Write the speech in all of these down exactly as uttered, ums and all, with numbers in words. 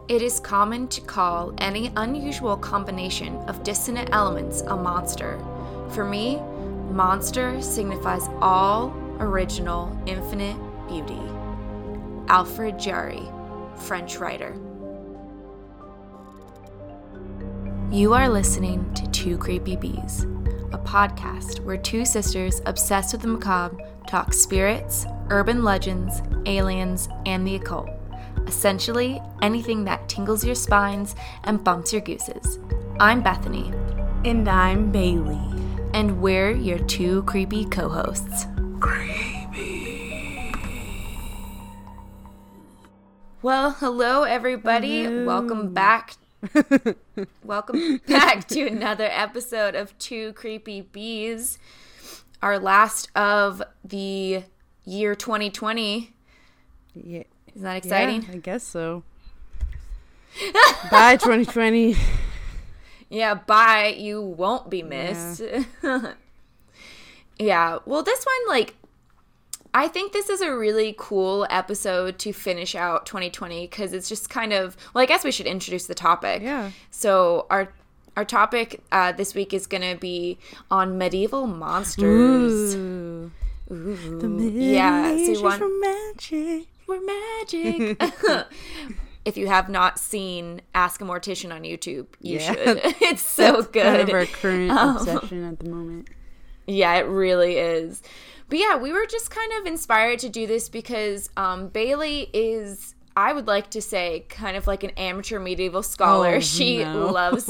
It is common to call any unusual combination of dissonant elements a monster. For me, monster signifies all original, infinite beauty. Alfred Jarry, French writer. You are listening to Two Creepy Bees, a podcast where two sisters obsessed with the macabre talk spirits, urban legends, aliens, and the occult. Essentially, anything that tingles your spines and bumps your gooses. I'm Bethany. And I'm Bailey. And we're your two creepy co-hosts. Creepy. Well, hello everybody. Hello. Welcome back. Welcome back to another episode of Two Creepy Bees. Our last of the year twenty twenty. Yeah. Isn't that exciting? Yeah, I guess so. Bye, twenty twenty. Yeah, bye. You won't be missed. Yeah. Yeah. Well, this one, like, I think this is a really cool episode to finish out twenty twenty because it's just kind of, well, I guess we should introduce the topic. Yeah. So our our topic uh, this week is going to be on medieval monsters. Ooh. Ooh. The Middle Yeah. Ages So you want were magic. We're magic. If you have not seen Ask a Mortician on YouTube, you Yeah. should. It's so That's good. kind of our current Um, obsession at the moment. Yeah, it really is. But yeah, we were just kind of inspired to do this because um, Bailey is, I would like to say, kind of like an amateur medieval scholar. Oh, she no. loves...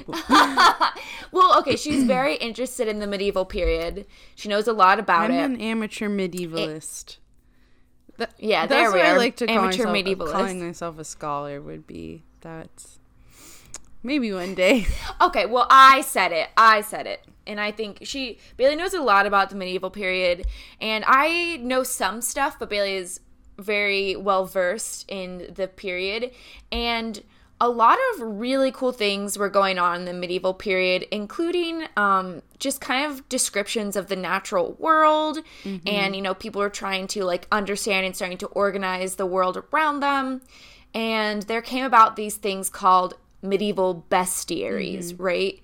Well, okay, she's very interested in the medieval period. She knows a lot about I'm it. an amateur medievalist. Th- Yeah, there that's we what are. I like to call Amateur myself. medievalist. Calling myself a scholar would be that's maybe one day. Okay, well, I said it. I said it. And I think she, Bailey knows a lot about the medieval period. And I know some stuff, but Bailey is very well versed in the period. And a lot of really cool things were going on in the medieval period, including um, just kind of descriptions of the natural world. Mm-hmm. And, you know, people are trying to, like, understand and starting to organize the world around them. And there came about these things called medieval bestiaries, mm-hmm. right?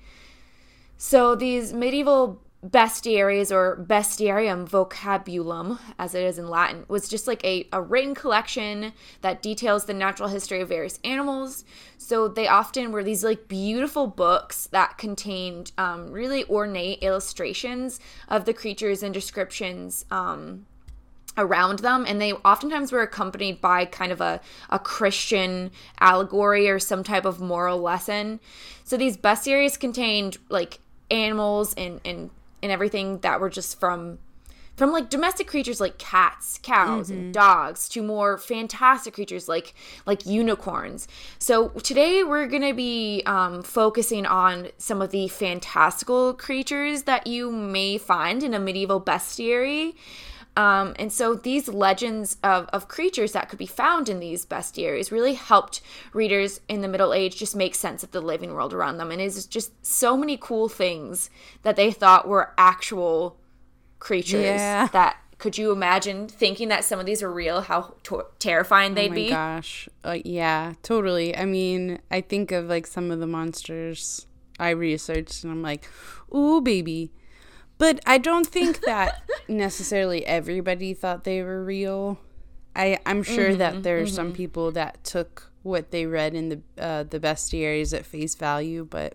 So these medieval bestiaries, or bestiarium vocabulum, as it is in Latin, was just like a, a written collection that details the natural history of various animals. So they often were these like beautiful books that contained um, really ornate illustrations of the creatures and descriptions um, around them, and they oftentimes were accompanied by kind of a, a Christian allegory or some type of moral lesson. So these bestiaries contained like animals and and and everything that were just from from like domestic creatures like cats, cows, mm-hmm. and dogs to more fantastic creatures like like unicorns. So today we're gonna be um, focusing on some of the fantastical creatures that you may find in a medieval bestiary. Um, and so these legends of, of creatures that could be found in these bestiaries really helped readers in the Middle Age just make sense of the living world around them. And it's just so many cool things that they thought were actual creatures. Yeah. That could you imagine thinking that some of these were real, how to- terrifying they'd be? Oh my gosh. Uh, yeah, totally. I mean, I think of like some of the monsters I researched and I'm like, ooh, baby. But I don't think that necessarily everybody thought they were real. I, I'm sure mm-hmm, that there are mm-hmm. some people that took what they read in the uh, the bestiaries at face value, but...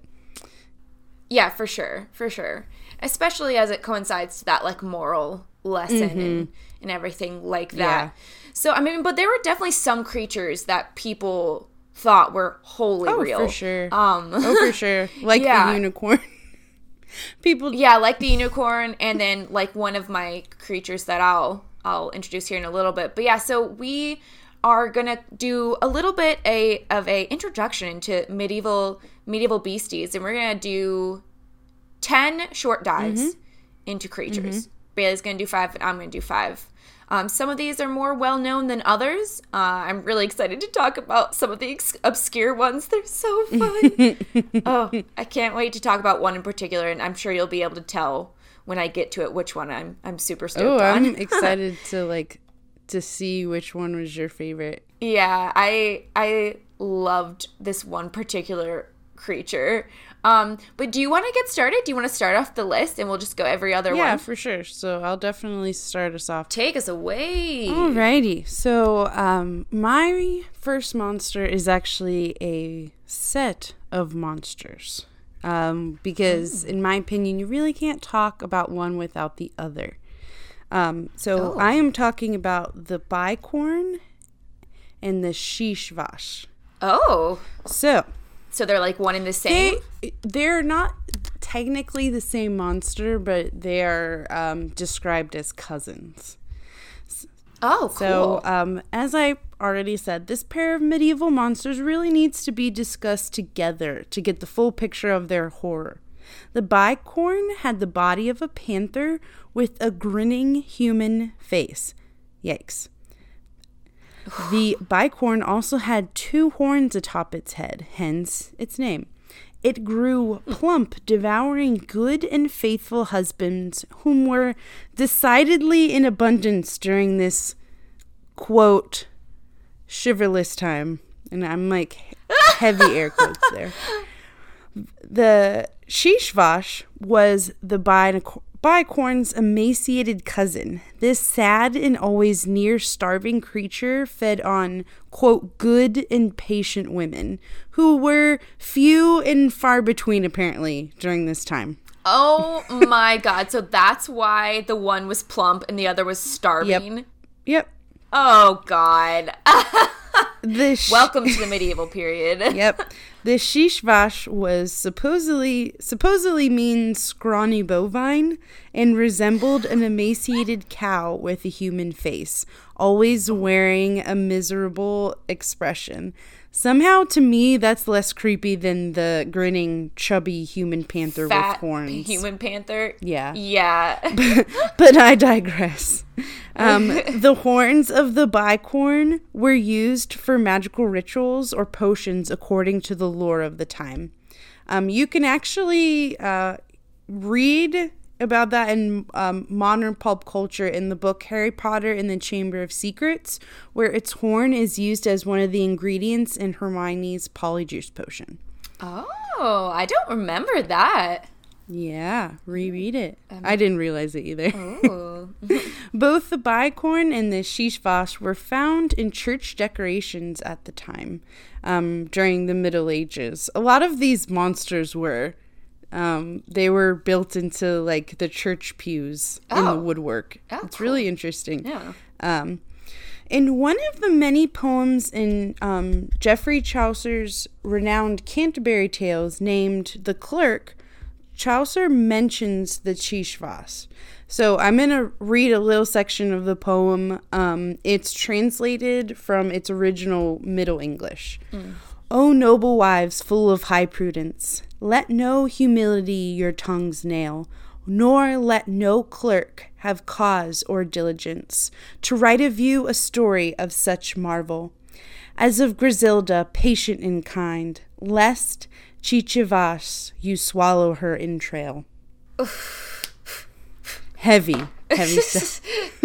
Yeah, for sure, for sure. Especially as it coincides to that, like, moral lesson mm-hmm. and, and everything like that. Yeah. So, I mean, but there were definitely some creatures that people thought were wholly oh, real. Oh, for sure. Um, oh, for sure. Like yeah. the unicorn. People, yeah, like the unicorn, and then like one of my creatures that I'll I'll introduce here in a little bit. But yeah, so we are gonna do a little bit a of a introduction into medieval medieval beasties, and we're gonna do ten short dives mm-hmm. into creatures. Mm-hmm. Bailey's gonna do five, and I'm gonna do five. Um, some of these are more well-known than others. Uh, I'm really excited to talk about some of the ex- obscure ones. They're so fun. Oh, I can't wait to talk about one in particular, and I'm sure you'll be able to tell when I get to it which one I'm I'm super stoked oh, on. I'm excited to like to see which one was your favorite. Yeah, I I loved this one particular creature. Um, but do you want to get started? Do you want to start off the list and we'll just go every other yeah, one? Yeah, for sure. So I'll definitely start us off. Take us away. Alrighty. So um, my first monster is actually a set of monsters. Um, because mm. in my opinion, you really can't talk about one without the other. Um, so oh. I am talking about the bicorn and the shishvash. Oh. So... So they're like one and the same? They, they're not technically the same monster, but they are um, described as cousins. Oh, cool. So, um, as I already said, this pair of medieval monsters really needs to be discussed together to get the full picture of their horror. The bicorn had the body of a panther with a grinning human face. Yikes. The bicorn also had two horns atop its head, hence its name. It grew plump, devouring good and faithful husbands whom were decidedly in abundance during this, quote, chivalrous time. And I'm like heavy air quotes there. The shishvash was the bicorn. Bicorn's emaciated cousin. This sad and always near starving creature fed on, quote, good and patient women, who were few and far between apparently during this time. Oh my god. So that's why the one was plump and the other was starving? Yep. Yep. Oh god. The sh- Welcome to the medieval period. Yep. The shishvash was supposedly supposedly means scrawny bovine and resembled an emaciated cow with a human face, always wearing a miserable expression. Somehow, to me, that's less creepy than the grinning, chubby human panther Fat with horns. Human panther? Yeah. Yeah. but, but I digress. Um, the horns of the bicorn were used for magical rituals or potions according to the lore of the time. Um, you can actually uh, read about that in um, modern pulp culture in the book Harry Potter and the Chamber of Secrets, where its horn is used as one of the ingredients in Hermione's Polyjuice potion. Oh, I don't remember that. Yeah, reread it. Um, I didn't realize it either. Oh. Both the bicorn and the shishvash were found in church decorations at the time, um, during the Middle Ages. A lot of these monsters were... Um, they were built into like the church pews oh. in the woodwork. Oh, it's cool. Really interesting. Yeah. Um, in one of the many poems in um, Geoffrey Chaucer's renowned Canterbury Tales named The Clerk, Chaucer mentions the shishvash. So I'm going to read a little section of the poem. Um, it's translated from its original Middle English. Mm. O noble wives full of high prudence, let no humility your tongues nail, nor let no clerk have cause or diligence to write of you a story of such marvel, as of Griselda patient and kind, lest Chichivas you swallow her entrail. heavy, heavy stuff.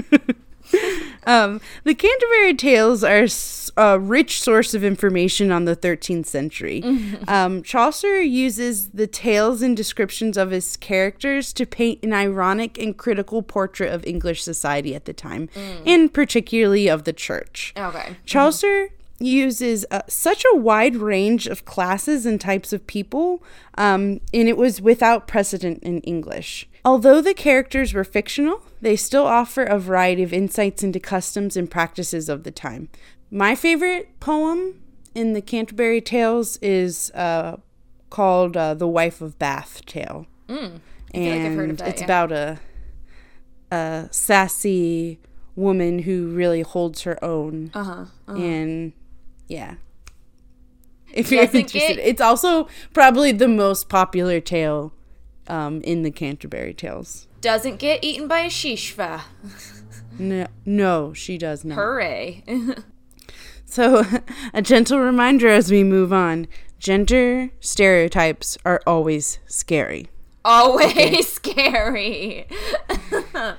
um, the Canterbury Tales are a rich source of information on the thirteenth century. Um, Chaucer uses the tales and descriptions of his characters to paint an ironic and critical portrait of English society at the time, mm. and particularly of the church. Okay. Chaucer mm-hmm. uses uh, such a wide range of classes and types of people, um, and it was without precedent in English. Although the characters were fictional, they still offer a variety of insights into customs and practices of the time. My favorite poem in the Canterbury Tales is uh, called uh, The Wife of Bath Tale. Mm, I and feel like I've heard of that, it's yeah. about a, a sassy woman who really holds her own. Uh-huh, uh-huh. And, yeah. If you're Doesn't interested. get- It's also probably the most popular tale um, in the Canterbury Tales. Doesn't get eaten by a shishva. No, no, she does not. Hooray. So, a gentle reminder as we move on. Gender stereotypes are always scary. Always okay. Scary.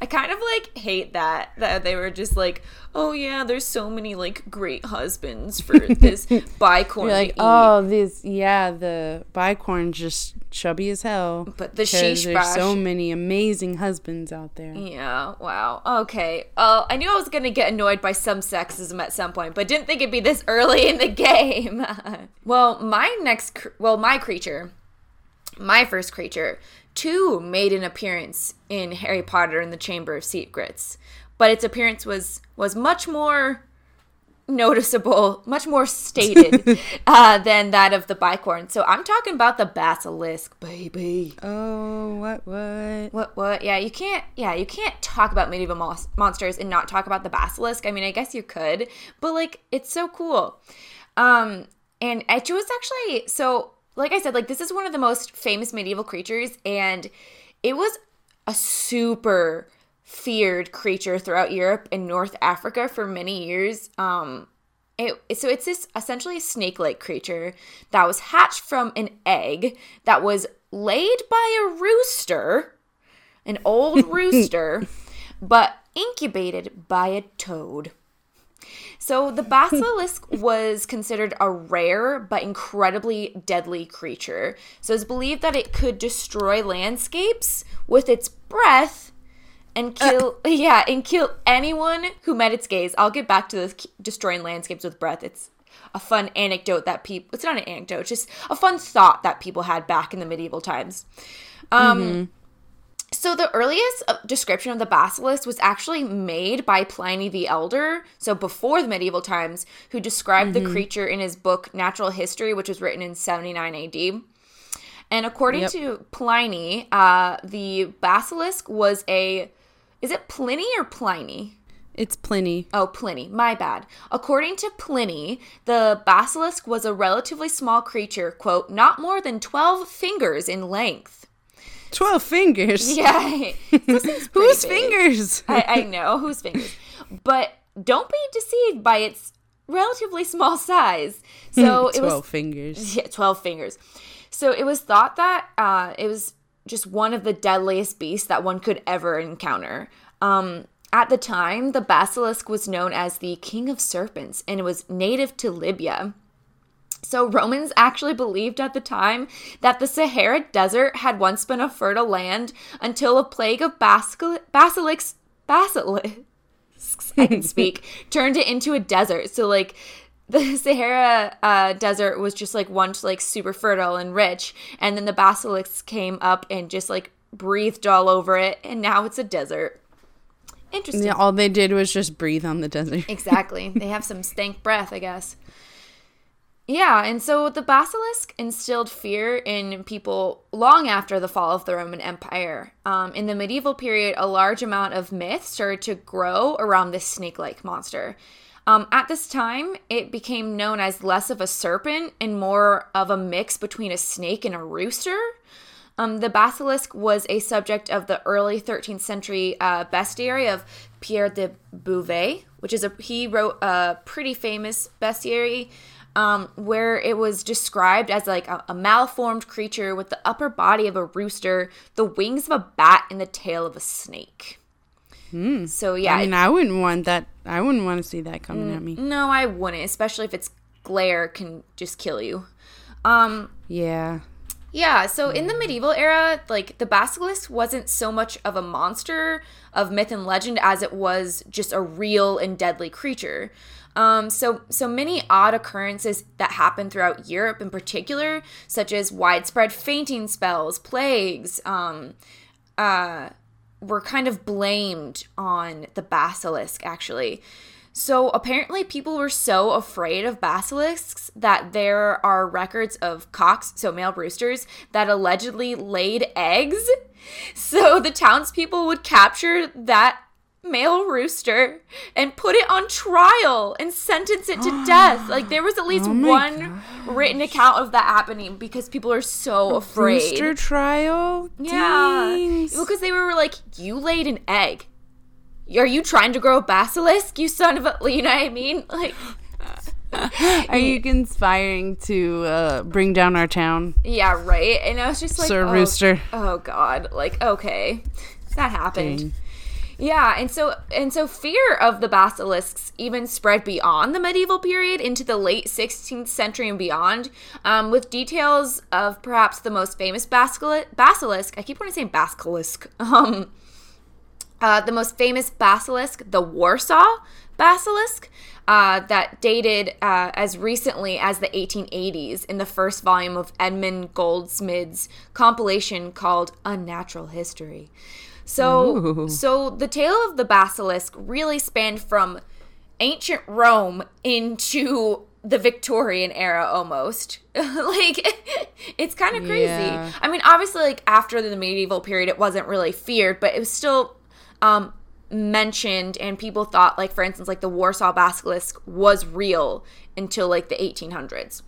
I kind of like hate that that they were just like, oh yeah, there's so many like great husbands for this bicorn. You're like, to eat. oh, this yeah, the bicorn's just chubby as hell. But the 'cause sheesh there's bash. so many amazing husbands out there. Yeah, wow. Okay. Uh, I knew I was going to get annoyed by some sexism at some point, but didn't think it'd be this early in the game. Well, my next, cr- well, my creature, my first creature, too made an appearance in Harry Potter and the Chamber of Secrets, but its appearance was was much more noticeable, much more stated uh, than that of the bicorn. So I'm talking about the basilisk, baby. Oh, what, what? What, what? Yeah, you can't, yeah, you can't talk about medieval mos- monsters and not talk about the basilisk. I mean, I guess you could, but, like, it's so cool. Um, and it was actually, so, like I said, like, this is one of the most famous medieval creatures, and it was a super feared creature throughout Europe and North Africa for many years. Um, it, so it's this essentially snake-like creature that was hatched from an egg that was laid by a rooster, an old rooster, but incubated by a toad. So the basilisk was considered a rare but incredibly deadly creature. So it's believed that it could destroy landscapes with its breath and kill, uh. yeah, and kill anyone who met its gaze. I'll get back to this destroying landscapes with breath. It's a fun anecdote that people, it's not an anecdote, it's just a fun thought that people had back in the medieval times. Um, mm-hmm. So the earliest description of the basilisk was actually made by Pliny the Elder, so before the medieval times, who described mm-hmm. the creature in his book Natural History, which was written in seventy-nine A D. And according yep. to Pliny, uh, the basilisk was a, is it Pliny or Pliny? It's Pliny. Oh, Pliny. My bad. According to Pliny, the basilisk was a relatively small creature, quote, not more than twelve fingers in length. twelve fingers? Yeah. Whose fingers? I, I know, whose fingers. But don't be deceived by its relatively small size. So it was twelve fingers. Yeah, twelve fingers. So it was thought that uh, it was just one of the deadliest beasts that one could ever encounter. Um, at the time, the basilisk was known as the king of serpents, and it was native to Libya. So Romans actually believed at the time that the Sahara Desert had once been a fertile land until a plague of basil- basilisks, basilisks, I can speak, turned it into a desert. So, like, the Sahara uh, Desert was just, like, once, like, super fertile and rich, and then the basilisks came up and just, like, breathed all over it, and now it's a desert. Interesting. Yeah, all they did was just breathe on the desert. Exactly. They have some stank breath, I guess. Yeah, and so the basilisk instilled fear in people long after the fall of the Roman Empire. Um, in the medieval period, a large amount of myth started to grow around this snake-like monster. Um, at this time, it became known as less of a serpent and more of a mix between a snake and a rooster. Um, the basilisk was a subject of the early thirteenth century uh, bestiary of Pierre de Beauvais, which is a he wrote a pretty famous bestiary um, where it was described as like a, a malformed creature with the upper body of a rooster, the wings of a bat, and the tail of a snake. Hmm. So yeah, I mean, I wouldn't want that. I wouldn't want to see that coming n- at me. No, I wouldn't, especially if its glare can just kill you. Um, yeah. Yeah, so in the medieval era, like, the basilisk wasn't so much of a monster of myth and legend as it was just a real and deadly creature. Um, so, so many odd occurrences that happened throughout Europe in particular, such as widespread fainting spells, plagues, um, uh, were kind of blamed on the basilisk, actually. So apparently people were so afraid of basilisks that there are records of cocks, so male roosters, that allegedly laid eggs. So the townspeople would capture that male rooster and put it on trial and sentence it to death. Like, there was at least oh one gosh. written account of that happening because people are so afraid. Rooster trial? Yeah. Dang. Because they were like, you laid an egg. Are you trying to grow a basilisk, you son of a... You know what I mean? Like... Are you conspiring to uh, bring down our town? Yeah, right? And I was just like... Sir oh, Rooster. Oh, God. Like, okay. That happened. Dang. Yeah, and so and so fear of the basilisks even spread beyond the medieval period into the late sixteenth century and beyond, um, with details of perhaps the most famous basili- basilisk. I keep wanting to say basilisk. Um, uh, the most famous basilisk, the Warsaw basilisk, uh, that dated uh, as recently as the eighteen eighties in the first volume of Edmund Goldsmith's compilation called A Natural History. So, Ooh. so the tale of the basilisk really spanned from ancient Rome into the Victorian era almost. Like, it's kind of crazy. Yeah. I mean, obviously, like, after the medieval period, it wasn't really feared, but it was still um, mentioned, and people thought, like, for instance, like, the Warsaw basilisk was real until, like, the eighteen hundreds.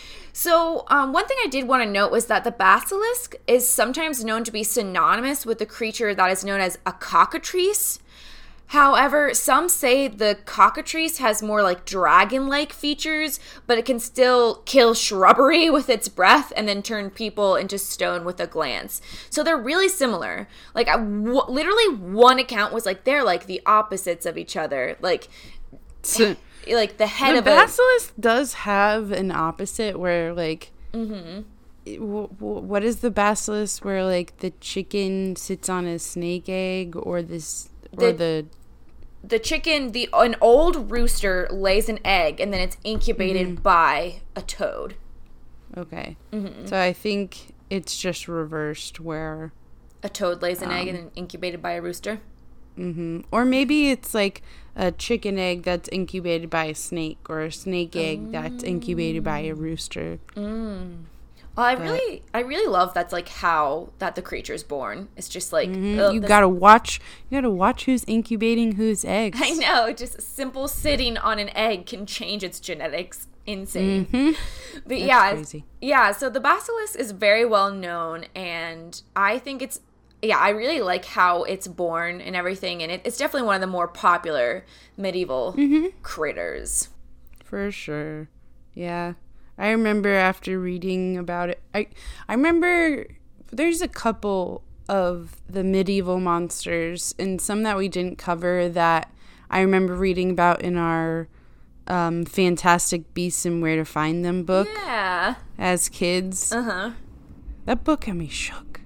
So um, one thing I did want to note was that the basilisk is sometimes known to be synonymous with the creature that is known as a cockatrice. However, some say the cockatrice has more like dragon-like features, but it can still kill shrubbery with its breath and then turn people into stone with a glance. So they're really similar. Like, I w- literally one account was like, they're like the opposites of each other. Like... So- like the head the of basilisk a- does have an opposite where like mm-hmm. it, w- w- what is the basilisk where like the chicken sits on a snake egg or this or the the, the chicken the an old rooster lays an egg and then it's incubated mm-hmm. by a toad. Okay. Mm-hmm. So I think it's just reversed where a toad lays an um, egg and then incubated by a rooster. Mm-hmm. Or maybe it's like a chicken egg that's incubated by a snake, or a snake egg mm. that's incubated by a rooster. Mm. Well, I but, really, I really love that's like how that the creature's born. It's just like mm-hmm. ugh, you gotta watch, you gotta watch who's incubating whose eggs. I know, just simple sitting on an egg can change its genetics. Insane. Mm-hmm. But that's yeah, crazy. yeah. So the basilisk is very well known, and I think it's. Yeah, I really like how it's born and everything, and it, it's definitely one of the more popular medieval mm-hmm. critters. For sure. Yeah. I remember after reading about it, I I remember there's a couple of the medieval monsters, and some that we didn't cover that I remember reading about in our um, Fantastic Beasts and Where to Find Them book. Yeah. As kids. Uh-huh. That book had me shook.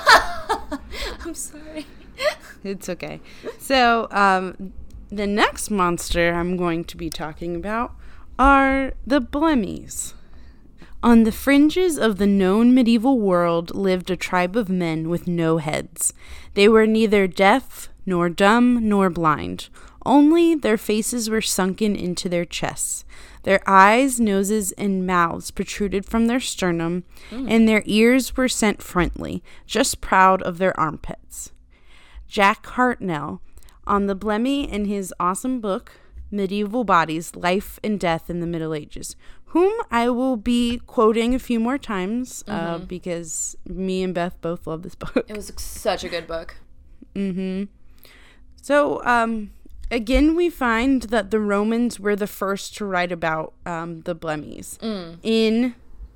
I'm sorry. It's okay. So, um, the next monster I'm going to be talking about are the Blemmies. On the fringes of the known medieval world lived a tribe of men with no heads. They were neither deaf, nor dumb, nor blind. Only their faces were sunken into their chests. Their eyes, noses, and mouths protruded from their sternum, mm. and their ears were sent frontly, just proud of their armpits. Jack Hartnell, on the Blemmy in his awesome book, Medieval Bodies, Life and Death in the Middle Ages, whom I will be quoting a few more times, mm-hmm. uh, because me and Beth both love this book. It was such a good book. Mm-hmm. So, um... again, we find that the Romans were the first to write about um, the Blemmies. Mm. In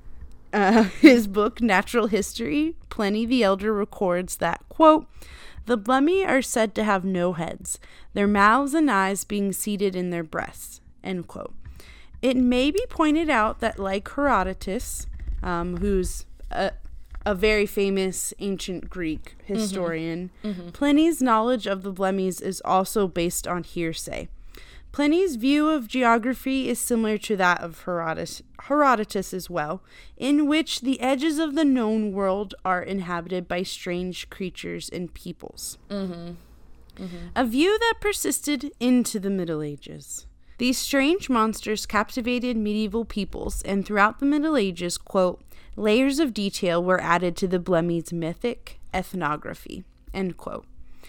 uh, his book, Natural History, Pliny the Elder records that, quote, the Blemmy are said to have no heads, their mouths and eyes being seated in their breasts, end quote. It may be pointed out that, like Herodotus, um, who's a, a very famous ancient Greek historian, mm-hmm. Mm-hmm. Pliny's knowledge of the Blemmies is also based on hearsay. Pliny's view of geography is similar to that of Herodotus, Herodotus as well, in which the edges of the known world are inhabited by strange creatures and peoples. Mm-hmm. Mm-hmm. A view that persisted into the Middle Ages. These strange monsters captivated medieval peoples, and throughout the Middle Ages, quote, layers of detail were added to the Blemmies' mythic ethnography, end quote.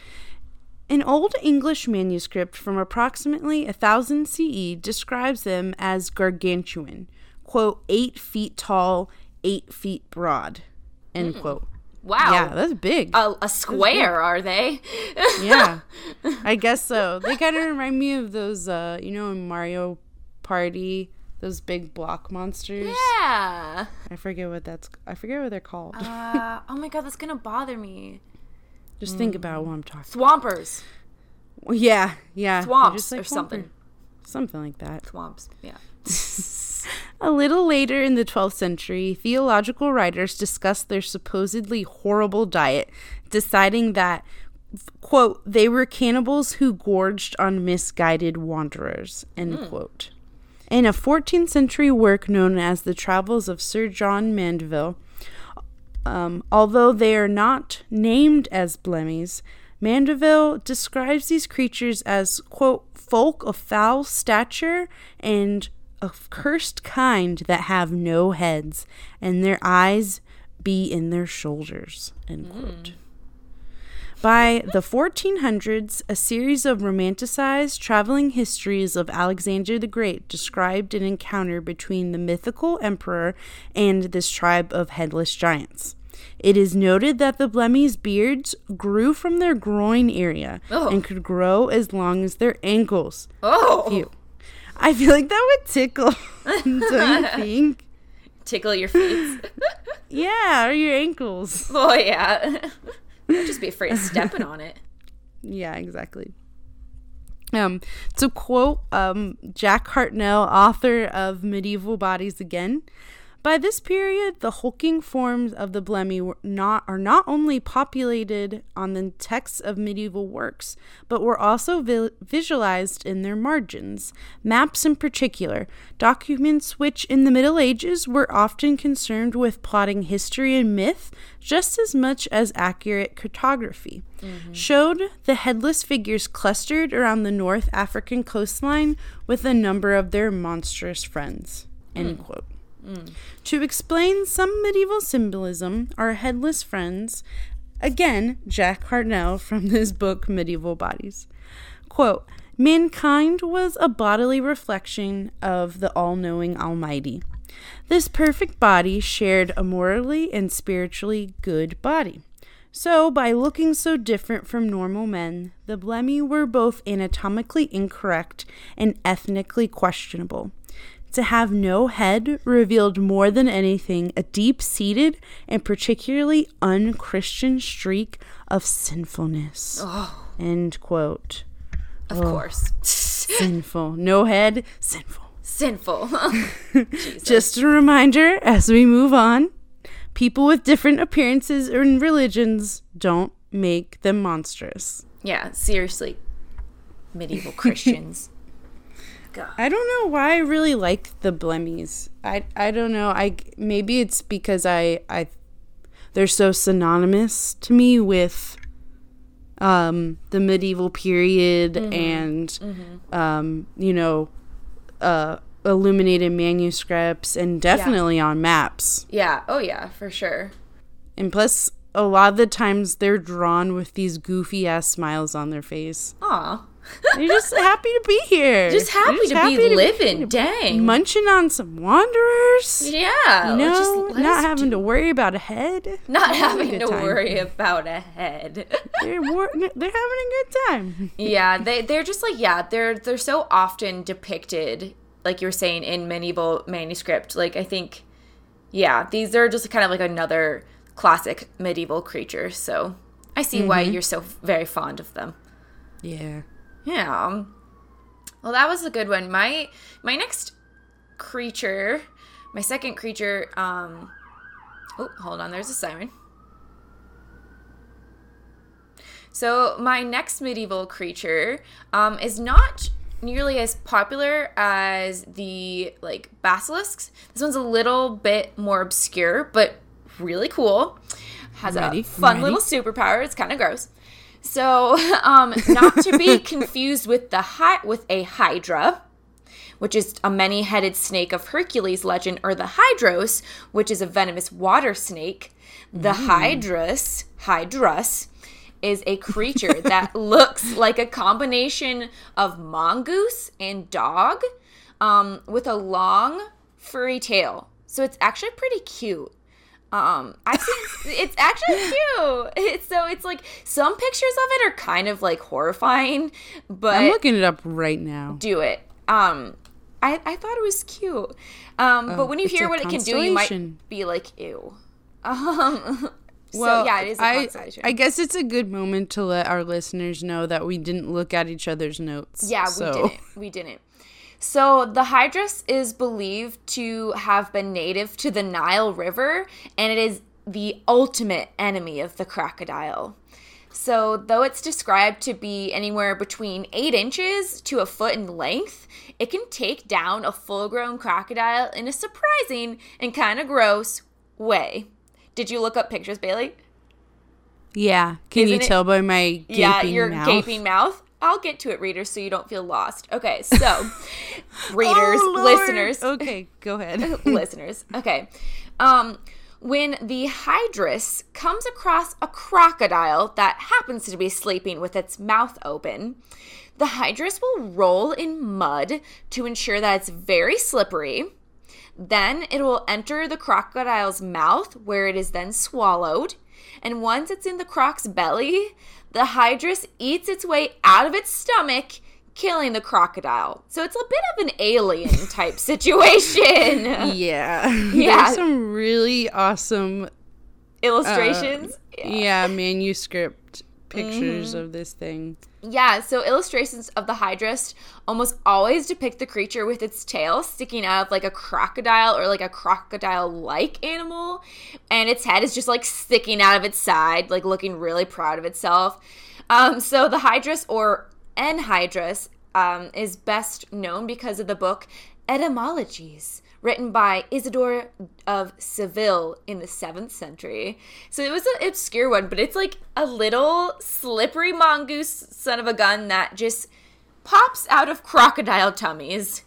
An old English manuscript from approximately one thousand C E describes them as gargantuan, quote, eight feet tall, eight feet broad, end mm. quote. Wow. Yeah, that's big. A, a square, are they? Yeah, I guess so. They kind of remind me of those, uh, you know, in Mario Party, those big block monsters. Yeah. I forget what that's, I forget what they're called. Uh, oh my god, that's going to bother me. Just mm. think about what I'm talking Swampers. Yeah, yeah. Swamps just like or something. Whomper. Something like that. Swamps, yeah. A little later in the twelfth century, theological writers discussed their supposedly horrible diet, deciding that, quote, they were cannibals who gorged on misguided wanderers, end mm. quote. In a fourteenth century work known as The Travels of Sir John Mandeville, um, although they are not named as blemmies, Mandeville describes these creatures as, quote, folk of foul stature and of cursed kind that have no heads, and their eyes be in their shoulders, end quote. Mm. By the fourteen hundreds, a series of romanticized traveling histories of Alexander the Great described an encounter between the mythical emperor and this tribe of headless giants. It is noted that the Blemmies' beards grew from their groin area oh. and could grow as long as their ankles. Oh! Ew. I feel like that would tickle, don't you think? Tickle your feet. Yeah, or your ankles. Oh, yeah. I'd just be afraid of stepping on it. Yeah, exactly. Um, to quote um, Jack Hartnell, author of Medieval Bodies Again, by this period, the hulking forms of the Blemmy were not are not only populated on the texts of medieval works, but were also vi- visualized in their margins. Maps in particular, documents which in the Middle Ages were often concerned with plotting history and myth just as much as accurate cartography, mm-hmm. showed the headless figures clustered around the North African coastline with a number of their monstrous friends. End mm. quote. Mm. To explain some medieval symbolism, our headless friends, again, Jack Hartnell from his book Medieval Bodies, quote, mankind was a bodily reflection of the all-knowing Almighty. This perfect body shared a morally and spiritually good body. So, by looking so different from normal men, the Blemmy were both anatomically incorrect and ethnically questionable. To have no head revealed more than anything a deep-seated and particularly un-Christian streak of sinfulness. Oh. End quote. Of oh. course. Sinful. No head, sinful. Sinful. Just a reminder as we move on, people with different appearances and religions don't make them monstrous. Yeah, seriously. Medieval Christians. God. I don't know why I really like the Blemmies. I I don't know. I maybe it's because I I they're so synonymous to me with um the medieval period mm-hmm. and mm-hmm. um you know uh illuminated manuscripts and definitely yeah. on maps. Yeah. Oh yeah, for sure. And plus a lot of the times they're drawn with these goofy ass smiles on their face. Aw. They're just happy to be here. Just happy just to happy be to living. Be, Dang. Munching on some wanderers. Yeah. You know, just, not having do- to worry about a head. Not having to time. worry about a head. they're war- they're having a good time. Yeah, they they're just like yeah, they're they're so often depicted, like you were saying, in medieval manuscript. Like I think, yeah, these are just kind of like another classic medieval creature. So I see mm-hmm. why you're so very fond of them. Yeah. Yeah. Well, that was a good one. My my next creature, my second creature, um oh, hold on, there's a siren. So, my next medieval creature um is not nearly as popular as the like basilisks. This one's a little bit more obscure, but really cool. Has ready, a fun ready. little superpower. It's kind of gross. So, um, not to be confused with the hy- with a hydra, which is a many-headed snake of Hercules legend, or the hydros, which is a venomous water snake. The mm. hydrus, hydrus, is a creature that looks like a combination of mongoose and dog, um, with a long, furry tail. So it's actually pretty cute. Um, I've seen, it's actually cute. It's, so it's like, some pictures of it are kind of like horrifying, but I'm looking it up right now. Do it. Um, I, I thought it was cute. Um, oh, but when you hear what it can do, you might be like, ew. Um, Well, so yeah, it is a I, constellation. I guess it's a good moment to let our listeners know that we didn't look at each other's notes. Yeah, so. we didn't. We didn't. So the Hydrus is believed to have been native to the Nile River, and it is the ultimate enemy of the crocodile. So though it's described to be anywhere between eight inches to a foot in length, it can take down a full-grown crocodile in a surprising and kind of gross way. Did you look up pictures, Bailey? Yeah. Can Isn't you it- tell by my gaping yeah, your mouth? gaping mouth. I'll get to it, readers, so you don't feel lost. Okay, so readers, Oh, Lord. listeners, Okay, go ahead. listeners. Okay. Um, when the Hydrus comes across a crocodile that happens to be sleeping with its mouth open, the Hydrus will roll in mud to ensure that it's very slippery. Then it will enter the crocodile's mouth, where it is then swallowed. And once it's in the croc's belly, the Hydrus eats its way out of its stomach, killing the crocodile. So it's a bit of an alien type situation. Yeah. Yeah. There's some really awesome Illustrations. Uh, yeah, manuscript pictures mm-hmm. of this thing. Yeah, so illustrations of the Hydrus almost always depict the creature with its tail sticking out of like a crocodile or like a crocodile-like animal, and its head is just like sticking out of its side, like looking really proud of itself. Um, so the Hydrus, or Enhydrus, um, is best known because of the book Etymologies, written by Isidore of Seville in the seventh century. So it was an obscure one, but it's like a little slippery mongoose son of a gun that just pops out of crocodile tummies.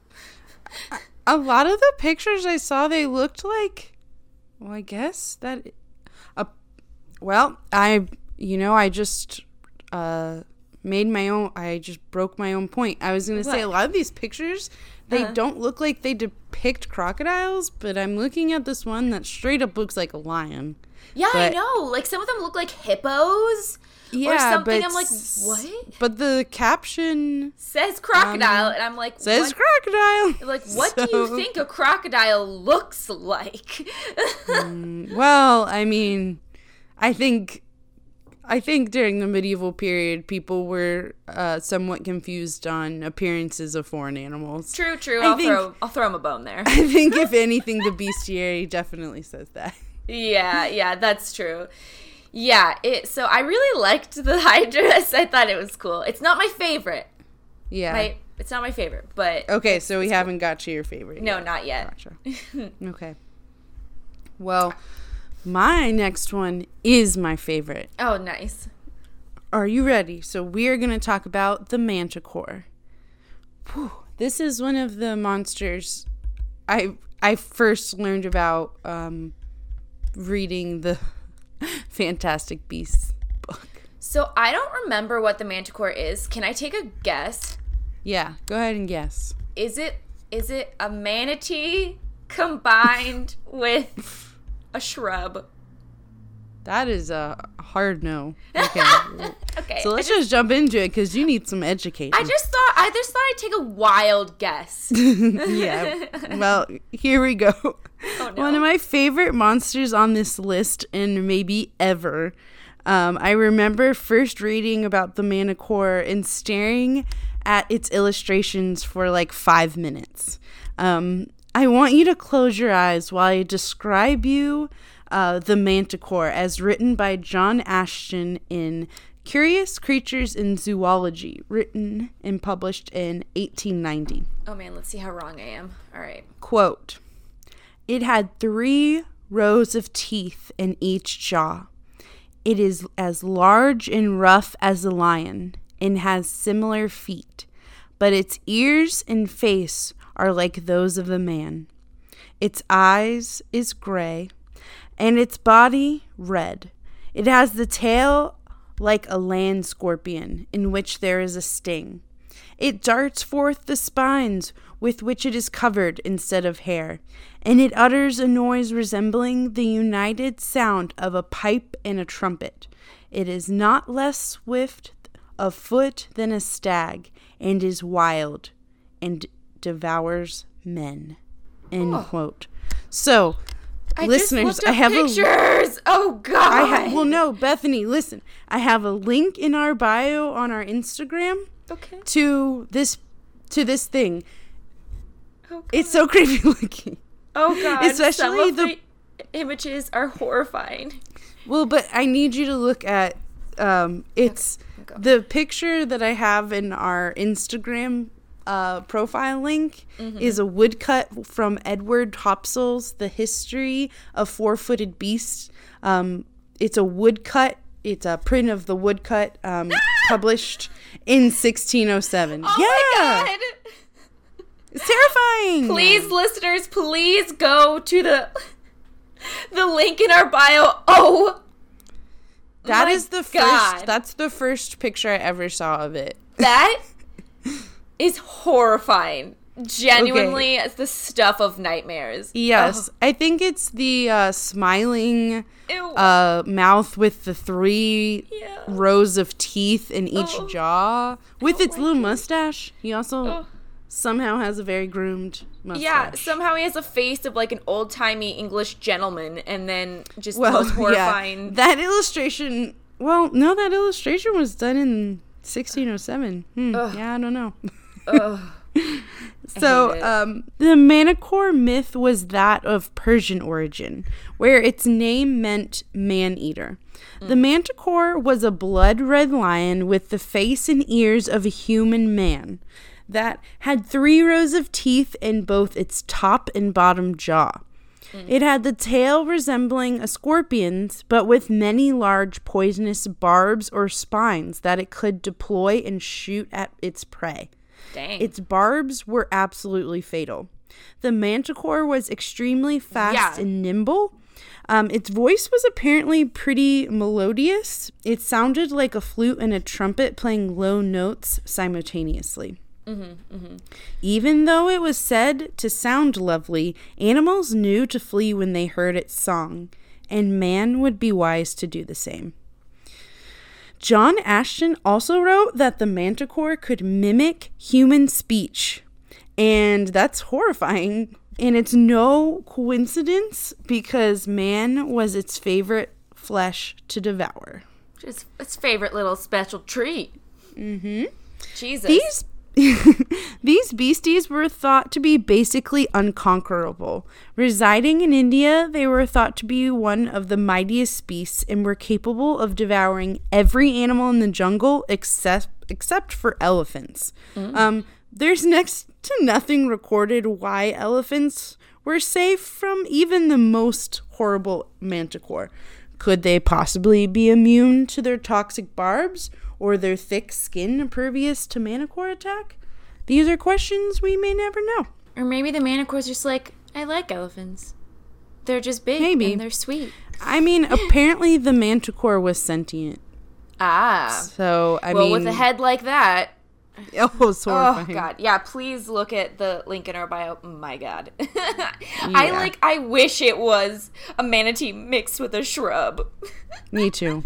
A lot of the pictures I saw, they looked like, well, I guess that, uh, well, I, you know, I just uh, made my own, I just broke my own point. I was going to say a lot of these pictures, they uh-huh. don't look like they depict crocodiles, but I'm looking at this one that straight up looks like a lion. Yeah, but, I know. Like, some of them look like hippos yeah, or something. But, I'm like, what? But the caption says crocodile, um, and I'm like, says what? crocodile. Like, what so, do you think a crocodile looks like? um, well, I mean, I think... I think during the medieval period, people were uh, somewhat confused on appearances of foreign animals. True, true. I I'll think, throw I'll throw him a bone there. I think, if anything, the bestiary definitely says that. Yeah, yeah, that's true. Yeah, it. So I really liked the Hydrus. I thought it was cool. It's not my favorite. Yeah. My, it's not my favorite, but... Okay, so we haven't got to your favorite No, yet. not yet. Gotcha. Okay. Well, my next one is my favorite. Oh, nice. Are you ready? So we are going to talk about the Manticore. Whew. This is one of the monsters I I first learned about um, reading the Fantastic Beasts book. So I don't remember what the Manticore is. Can I take a guess? Yeah, go ahead and guess. Is it is it a manatee combined with a shrub? That is a hard no. Okay. Okay. So let's just, just jump into it because you need some educating. I just thought I just thought I'd take a wild guess. Yeah. Well, here we go. Oh, no. One of my favorite monsters on this list, and maybe ever. Um, I remember first reading about the Manticore and staring at its illustrations for like five minutes. Um, I want you to close your eyes while I describe you uh, the Manticore as written by John Ashton in Curious Creatures in Zoology, written and published in eighteen ninety. Oh man, let's see how wrong I am. All right. Quote, "It had three rows of teeth in each jaw. It is as large and rough as a lion and has similar feet, but its ears and face are like those of a man. Its eyes is gray, and its body red. It has the tail like a land scorpion, in which there is a sting. It darts forth the spines with which it is covered instead of hair, and it utters a noise resembling the united sound of a pipe and a trumpet. It is not less swift of foot than a stag, and is wild, and devours men." End oh. quote. So, I listeners, just looked up I have pictures. a oh God. I have well no, Bethany, listen. I have a link in our bio on our Instagram Okay. to this to this thing. Oh, God. It's so creepy looking. Oh God. Especially Some of the, the images are horrifying. well, but I need you to look at um it's Okay. Okay. the picture that I have in our Instagram uh, profile link mm-hmm. is a woodcut from Edward Hopsell's The History of Four-Footed Beasts. Um, it's a woodcut. It's a print of the woodcut um, published in sixteen oh seven. Oh yeah. my God. It's terrifying. Please, listeners, please go to the the link in our bio. Oh, that my is the God. first. That's the first picture I ever saw of it. That is horrifying. Genuinely, Okay. it's the stuff of nightmares. Yes, Ugh. I think it's the uh, smiling Ew. uh, mouth with the three Yeah. rows of teeth in each Oh. jaw with don't its like little it. mustache. He also Ugh. somehow has a very groomed mustache. Yeah, somehow he has a face of like an old timey English gentleman, and then just well, most horrifying. Yeah. That illustration. Well, no, that illustration was done in sixteen oh seven. Hmm, yeah, I don't know. Ugh. So, hate it. um, the Manticore myth was that of Persian origin, where its name meant man-eater. Mm. The Manticore was a blood-red lion with the face and ears of a human man that had three rows of teeth in both its top and bottom jaw. Mm. It had the tail resembling a scorpion's, but with many large poisonous barbs or spines that it could deploy and shoot at its prey. Dang. Its barbs were absolutely fatal. The Manticore was extremely fast Yeah. and nimble. Um, its voice was apparently pretty melodious. It sounded like a flute and a trumpet playing low notes simultaneously. Mm-hmm, mm-hmm. Even though it was said to sound lovely, animals knew to flee when they heard its song, and man would be wise to do the same. John Ashton also wrote that the Manticore could mimic human speech, and that's horrifying. And it's no coincidence because man was its favorite flesh to devour. Just its favorite little special treat. Mm-hmm. Jesus. These These beasties were thought to be basically unconquerable. Residing in India, they were thought to be one of the mightiest beasts and were capable of devouring every animal in the jungle except except for elephants. Mm. Um, there's next to nothing recorded why elephants were safe from even the most horrible manticore. Could they possibly be immune to their toxic barbs? Or their thick skin impervious to manticore attack? These are questions we may never know. Or maybe the manticore's just like, I like elephants. They're just big Maybe. and they're sweet. I mean, apparently the manticore was sentient. Ah. So, I well, mean... with a head like that... Oh, it's horrifying. Oh, God. Yeah, please look at the link in our bio. My God. I, like, I wish it was a manatee mixed with a shrub. Me too.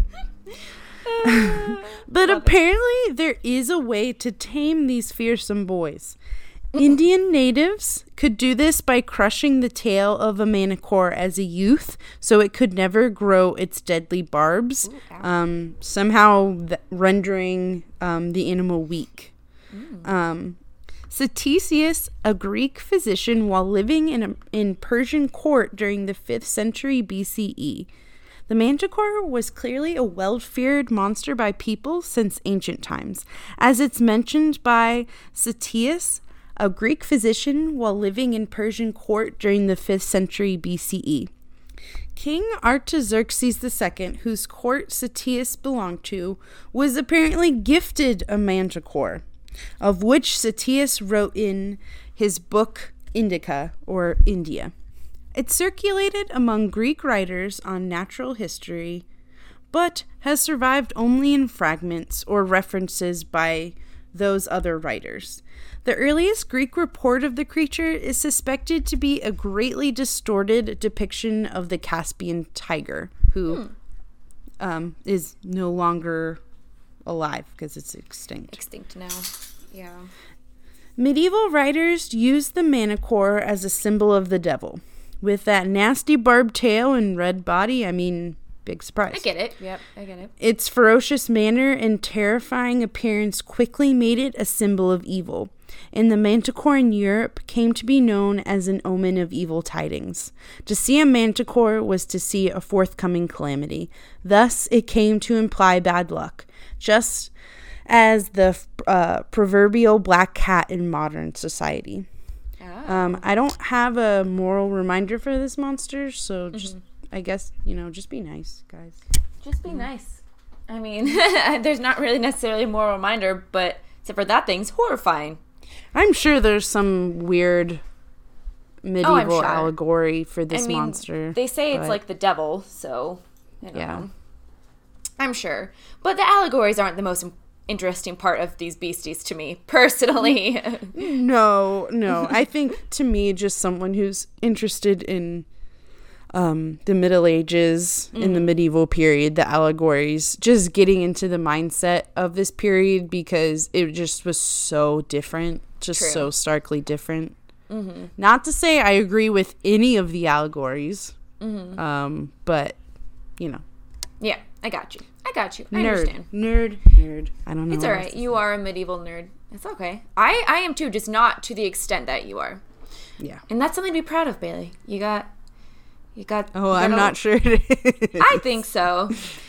But Love apparently it. There is a way to tame these fearsome boys. Indian natives could do this by crushing the tail of a manticore as a youth so it could never grow its deadly barbs, Ooh, um, somehow th- rendering um, the animal weak. Mm. Um, Ctesias, a Greek physician while living in, a, in Persian court during the fifth century B C E, the manticore was clearly a well-feared monster by people since ancient times, as it's mentioned by Ctesias, a Greek physician while living in Persian court during the fifth century B C E. King Artaxerxes the Second, whose court Ctesias belonged to, was apparently gifted a manticore, of which Ctesias wrote in his book Indica, or India. It circulated among Greek writers on natural history, but has survived only in fragments or references by those other writers. The earliest Greek report of the creature is suspected to be a greatly distorted depiction of the Caspian tiger, who hmm. um, is no longer alive because it's extinct. Extinct now, yeah. Medieval writers used the manticore as a symbol of the devil. with that nasty barbed tail and red body, I mean, big surprise. I get it. Yep, I get it. Its ferocious manner and terrifying appearance quickly made it a symbol of evil, and the manticore in Europe came to be known as an omen of evil tidings. To see a manticore was to see a forthcoming calamity. Thus, it came to imply bad luck, just as the uh, proverbial black cat in modern society. Oh. Um, I don't have a moral reminder for this monster, so just, mm-hmm. I guess, you know, just be nice, guys. Just be mm-hmm. nice. I mean, there's not really necessarily a moral reminder, but except for that thing's horrifying. I'm sure there's some weird medieval oh, sure. allegory for this I mean, monster. They say but... it's like the devil, so, you know. Yeah. I'm sure. But the allegories aren't the most interesting part of these beasties to me, personally. no, no. I think, to me, just someone who's interested in um, the Middle Ages, mm-hmm. in the medieval period, the allegories, just getting into the mindset of this period because it just was so different, just True. so starkly different. Mm-hmm. Not to say I agree with any of the allegories, mm-hmm. um, but, you know. Yeah, I got you. I got you. I nerd, understand. Nerd, nerd. I don't know. It's all right. You are a medieval nerd. It's okay. I, I am too, just not to the extent that you are. Yeah. And that's something to be proud of, Bailey. You got, you got. Oh, you got I'm a, not sure it is. I think so.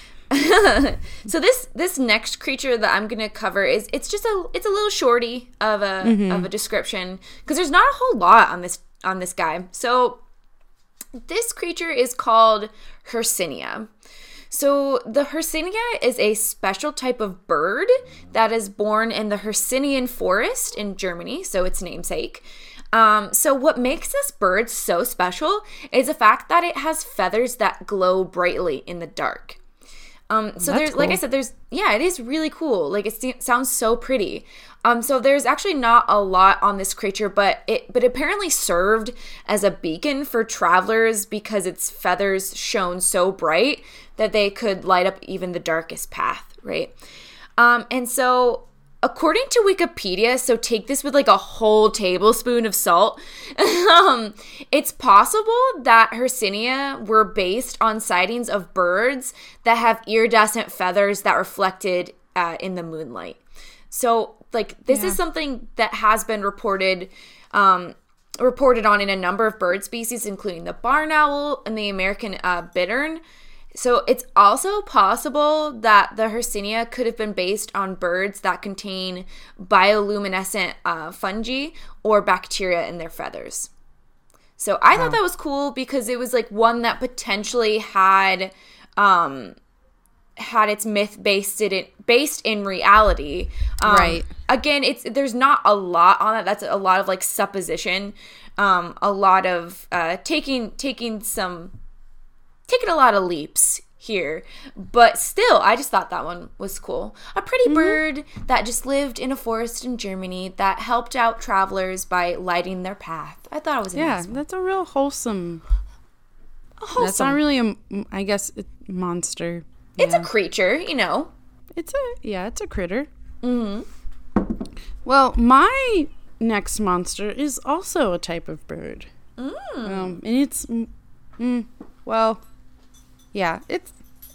So this this next creature that I'm gonna cover is it's just a it's a little shorty of a mm-hmm. of a description because there's not a whole lot on this on this guy. So this creature is called Hercynia. So the Hercynia is a special type of bird that is born in the Hercynian forest in Germany, so its namesake. Um, so what makes this bird so special is the fact that it has feathers that glow brightly in the dark. Um, so That's there's, cool. like I said, there's, yeah, it is really cool. Like it se- sounds so pretty. Um, so there's actually not a lot on this creature, but it, but apparently served as a beacon for travelers because its feathers shone so bright that they could light up even the darkest path, right? Um, and so according to Wikipedia, so take this with like a whole tablespoon of salt, um, it's possible that Hercynia were based on sightings of birds that have iridescent feathers that reflected uh, in the moonlight. So like this yeah. is something that has been reported um, reported on in a number of bird species, including the barn owl and the American uh, bittern. So it's also possible that the Hercynia could have been based on birds that contain bioluminescent uh, fungi or bacteria in their feathers. So I wow. thought that was cool because it was like one that potentially had um, had its myth based in based in reality. Um, right. Again, it's there's not a lot on that. That's a lot of like supposition, um, a lot of uh, taking taking some. taking a lot of leaps here, but still, I just thought that one was cool. A pretty mm-hmm. bird that just lived in a forest in Germany that helped out travelers by lighting their path. I thought it was a yeah, nice one. That's a real wholesome. A wholesome. That's not really a, I guess, a monster. It's yeah. a creature, you know. It's a yeah, it's a critter. Mm-hmm. Well, my next monster is also a type of bird. Mm. Um, and it's mm, well. Yeah, it's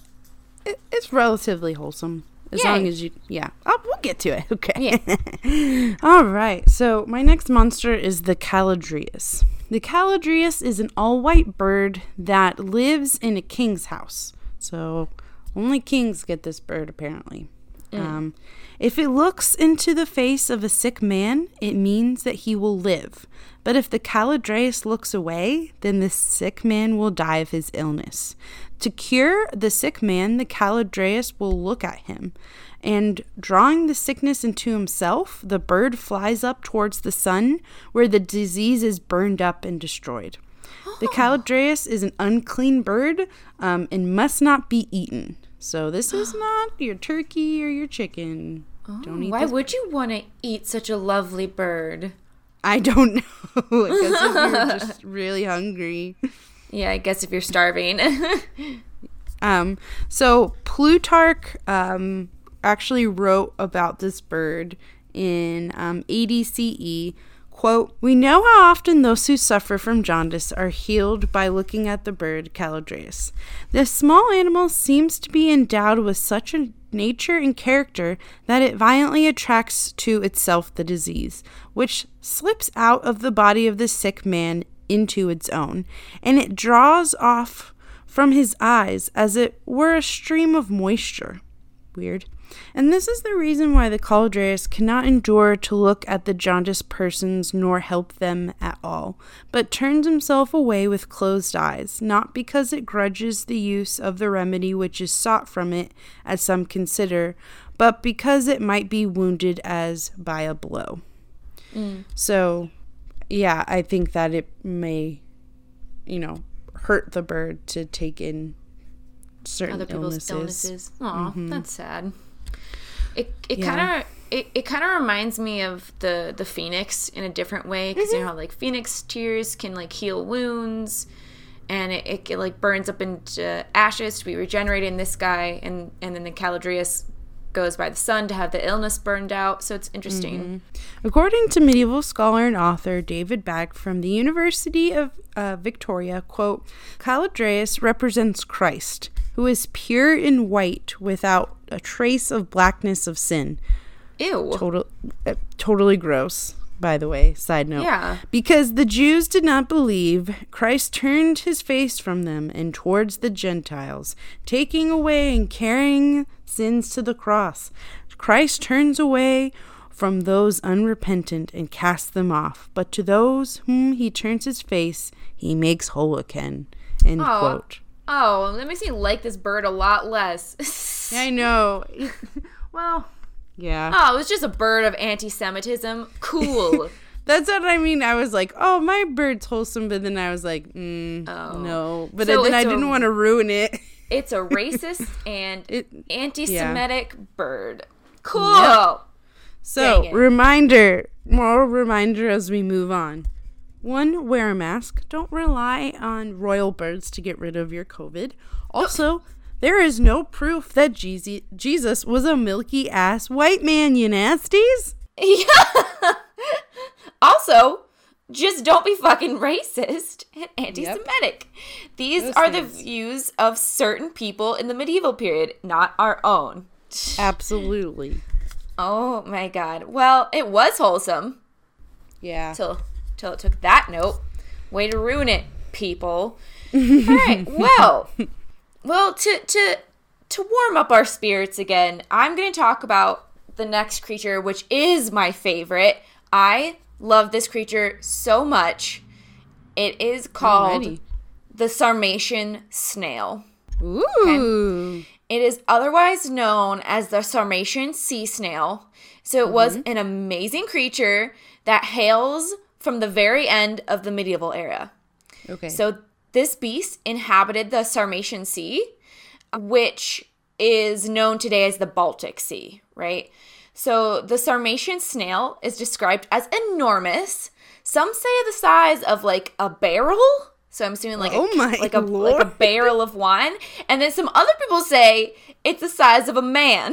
it, it's relatively wholesome as Yay. long as you yeah. Oh, we'll get to it. Okay. Yeah. All right. So my next monster is the Caladrius. The Caladrius is an all-white bird that lives in a king's house. So only kings get this bird, apparently. Mm. Um, if it looks into the face of a sick man, it means that he will live. But if the Caladrius looks away, then the sick man will die of his illness. To cure the sick man, the Caladrius will look at him, and drawing the sickness into himself, the bird flies up towards the sun, where the disease is burned up and destroyed. Oh. The Caladrius is an unclean bird um, and must not be eaten. So this is not your turkey or your chicken. Oh, don't eat why this would you want to eat such a lovely bird? I don't know. I guess if you're just really hungry. Yeah, I guess if you're starving. um, so Plutarch um, actually wrote about this bird in um, eighty C E, Quote, "We know how often those who suffer from jaundice are healed by looking at the bird Caladrius. This small animal seems to be endowed with such a nature and character that it violently attracts to itself the disease, which slips out of the body of the sick man into its own, and it draws off from his eyes as it were a stream of moisture." Weird. "And this is the reason why the Caladrius cannot endure to look at the jaundiced persons nor help them at all, but turns himself away with closed eyes, not because it grudges the use of the remedy which is sought from it, as some consider, but because it might be wounded as by a blow." Mm. So, yeah, I think that it may, you know, hurt the bird to take in certain other people's illnesses. illnesses. Aw, mm-hmm. That's sad. It it yeah. kind of it, it kind of reminds me of the the phoenix in a different way, because mm-hmm. you know how like phoenix tears can like heal wounds, and it, it, it like burns up into ashes to be regenerated in this guy, and and then the Caladrius goes by the sun to have the illness burned out. So it's interesting. Mm-hmm. According to medieval scholar and author David Bagg from the University of uh, Victoria, quote, "Caladrius represents Christ, who is pure and white without a trace of blackness of sin." Ew. Total, uh, totally gross, by the way, side note. Yeah. "Because the Jews did not believe, Christ turned his face from them and towards the Gentiles, taking away and carrying sins to the cross. Christ turns away from those unrepentant and casts them off, but to those whom he turns his face, he makes whole again." End oh. quote. Oh, that makes me like this bird a lot less. I know. Well, yeah. Oh, it was just a bird of anti-Semitism. Cool. That's what I mean. I was like, oh, my bird's wholesome, but then I was like, mm, oh. no. But so then I didn't a, want to ruin it. It's a racist and it, anti-Semitic yeah. bird. Cool. Yep. So, reminder, moral reminder as we move on. One, wear a mask. Don't rely on royal birds to get rid of your COVID. Also, there is no proof that Jesus was a milky ass white man, you nasties. Yeah. Also, just don't be fucking racist and anti-Semitic. Yep. These Those are things. The views of certain people in the medieval period, not our own. Absolutely. Oh my God. Well, it was wholesome. Yeah. Till till it took that note. Way to ruin it, people. All right. Well, well, to to to warm up our spirits again, I'm going to talk about the next creature, which is my favorite. I love this creature so much. It is called Alrighty. the Sarmatian snail. Ooh. Okay? It is otherwise known as the Sarmatian sea snail. So it mm-hmm. was an amazing creature that hails from the very end of the medieval era. Okay. So this beast inhabited the Sarmatian Sea, which is known today as the Baltic Sea, right? So the Sarmatian snail is described as enormous. Some say the size of like a barrel. So I'm assuming like, oh a, my like, a, Lord. like a barrel of wine. And then some other people say it's the size of a man.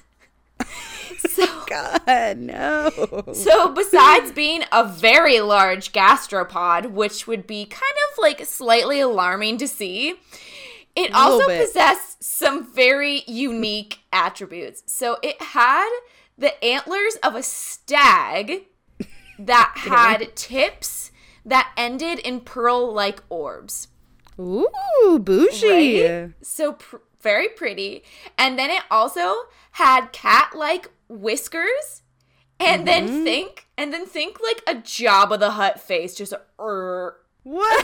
So, God, no. So besides being a very large gastropod, which would be kind of like slightly alarming to see, it also possessed some very unique attributes. So it had the antlers of a stag that had tips that ended in pearl-like orbs. Ooh, bougie. Right? So pr- very pretty. And then it also had cat-like whiskers. And mm-hmm. then think, and then think like a Jabba the Hutt face, just a er. What?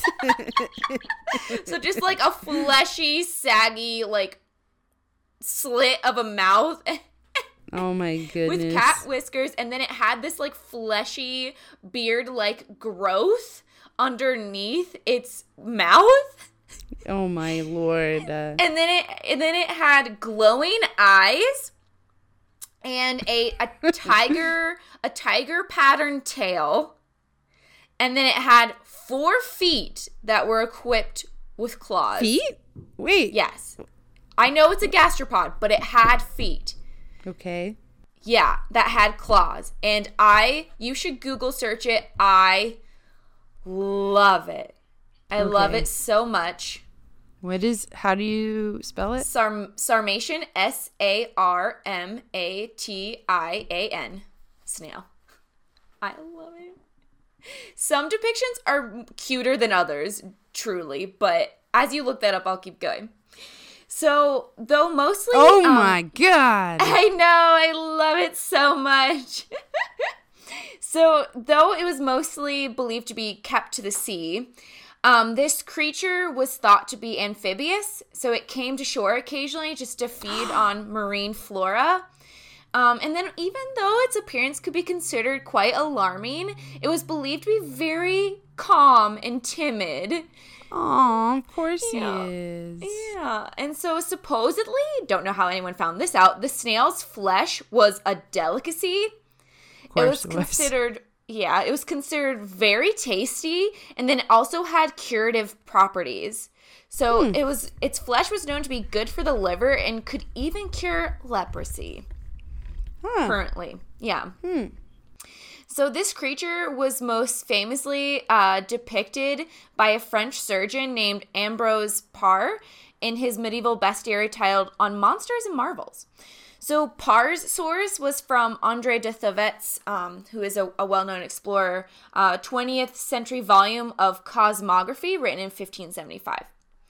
So just like a fleshy, saggy, like slit of a mouth. Oh my goodness. With cat whiskers, and then it had this like fleshy beard-like growth underneath its mouth. Oh my Lord. Uh. And then it and then it had glowing eyes and a a tiger a tiger patterned tail. And then it had four feet that were equipped with claws. Feet? Wait. Yes. I know it's a gastropod, but it had feet. Okay. Yeah, that had claws. And I, you should Google search it. I love it. I okay. love it so much. What is, how do you spell it? Sarm, Sarmatian, S A R M A T I A N. Snail. I love it. Some depictions are cuter than others, truly, but as you look that up, I'll keep going. So, though mostly... Oh um, my God. I know, I love it so much. So, though it was mostly believed to be kept to the sea, um, this creature was thought to be amphibious, so it came to shore occasionally just to feed on marine flora. Um, and then even though its appearance could be considered quite alarming, it was believed to be very calm and timid. Aw, of course yeah. he is. Yeah. And so supposedly, don't know how anyone found this out, the snail's flesh was a delicacy. Of course it was it considered, was. yeah, it was considered very tasty, and then it also had curative properties. So hmm. it was its flesh was known to be good for the liver and could even cure leprosy. Huh. Currently. Yeah. Hmm. So this creature was most famously uh, depicted by a French surgeon named Ambrose Paré in his medieval bestiary titled On Monsters and Marvels. So Parr's source was from André de Thouvet's, um, who is a, a well-known explorer, uh, twentieth century volume of Cosmography written in fifteen seventy-five.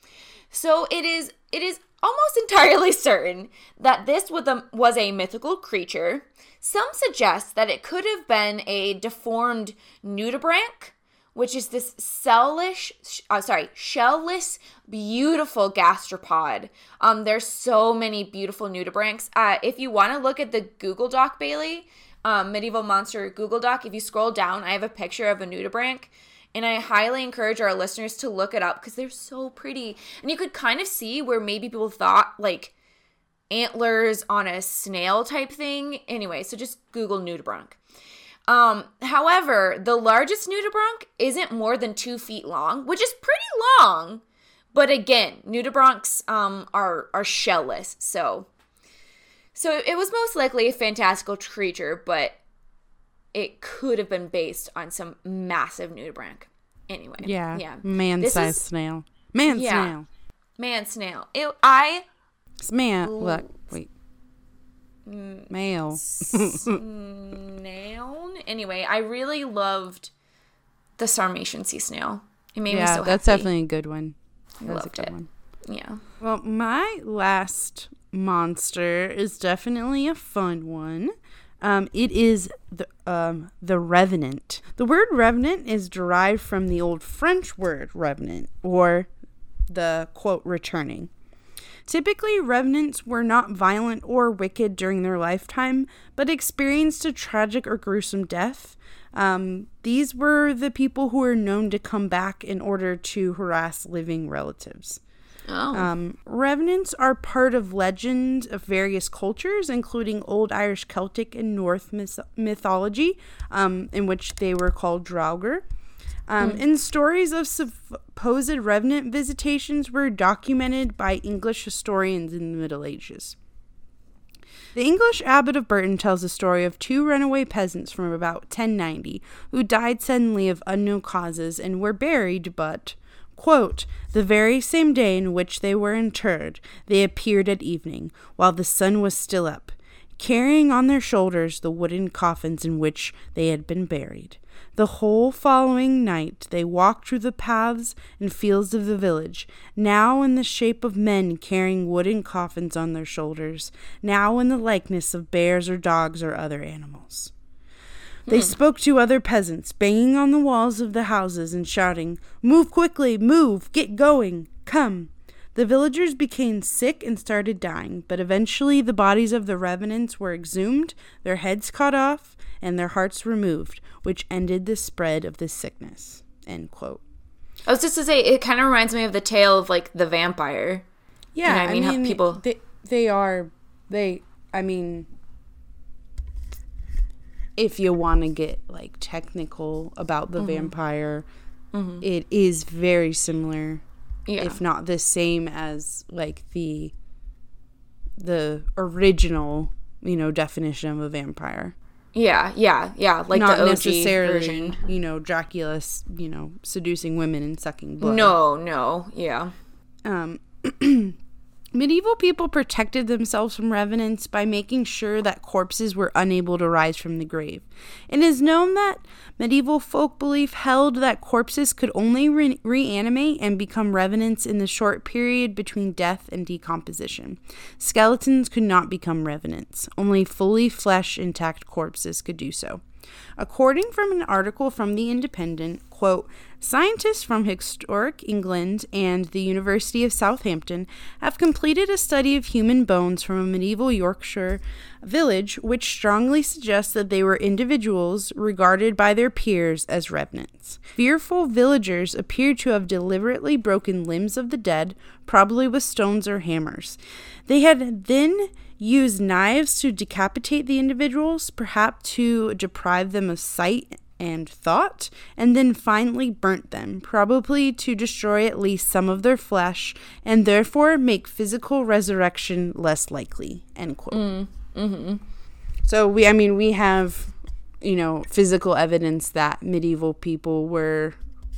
So it is it is almost entirely certain that this was a, was a mythical creature. Some suggest that it could have been a deformed nudibranch, which is this cellish, uh, sorry, shellless, beautiful gastropod. Um, there's so many beautiful nudibranchs. Uh, if you want to look at the Google Doc, Bailey, um, Medieval Monster Google Doc, if you scroll down, I have a picture of a nudibranch. And I highly encourage our listeners to look it up because they're so pretty. And you could kind of see where maybe people thought, like, antlers on a snail type thing. Anyway, so just Google nudibranch. Um, however, the largest nudibranch isn't more than two feet long, which is pretty long. But again, nudibranchs um, are, are shellless. So, so it was most likely a fantastical creature, but it could have been based on some massive nudibranch. Anyway. Yeah. Yeah. Man-sized snail. Man yeah, snail. Man snail. It, I... It's man. Look. Wait. Mm, Male. Snail? Anyway, I really loved the Sarmatian sea snail. It made yeah, me so happy. That's definitely a good one. That was a good it. one. Yeah. Well, my last monster is definitely a fun one. Um, it is the um, the revenant. The word revenant is derived from the old French word revenant, or the, quote, returning. Typically, revenants were not violent or wicked during their lifetime, but experienced a tragic or gruesome death. Um, these were the people who were known to come back in order to harass living relatives. Oh. Um, revenants are part of legends of various cultures, including Old Irish, Celtic, and Norse myth- mythology, um, in which they were called Draugr. Um, mm. And stories of supposed revenant visitations were documented by English historians in the Middle Ages. The English Abbot of Burton tells the story of two runaway peasants from about ten ninety who died suddenly of unknown causes and were buried, but, quote, the very same day in which they were interred, they appeared at evening, while the sun was still up, carrying on their shoulders the wooden coffins in which they had been buried. The whole following night they walked through the paths and fields of the village, now in the shape of men carrying wooden coffins on their shoulders, now in the likeness of bears or dogs or other animals. They hmm. spoke to other peasants, banging on the walls of the houses and shouting, "Move quickly, move, get going, come." The villagers became sick and started dying, but eventually the bodies of the revenants were exhumed, their heads cut off, and their hearts removed, which ended the spread of this sickness. End quote. I was just to say, it kind of reminds me of the tale of, like, the vampire. Yeah, you know what I mean, I mean how people... They, they are, they, I mean, if you want to get, like, technical about the mm-hmm. vampire, mm-hmm. it is very similar, yeah. if not the same as, like, the, the original you know, definition of a vampire. Yeah, yeah, yeah. Like Not the O G necessarily, version. you know, Dracula, you know, seducing women and sucking blood. No, no, yeah. Um, medieval people protected themselves from revenants by making sure that corpses were unable to rise from the grave. It is known that medieval folk belief held that corpses could only re- reanimate and become revenants in the short period between death and decomposition. Skeletons could not become revenants. Only fully flesh intact corpses could do so. According from an article from The Independent, quote, scientists from Historic England and the University of Southampton have completed a study of human bones from a medieval Yorkshire village which strongly suggests that they were individuals regarded by their peers as revenants. Fearful villagers appeared to have deliberately broken limbs of the dead, probably with stones or hammers. They had then used knives to decapitate the individuals, perhaps to deprive them of sight and thought, and then finally burnt them, probably to destroy at least some of their flesh, and therefore make physical resurrection less likely, end quote. Mm, mm-hmm. So, we, I mean, we have, you know, physical evidence that medieval people were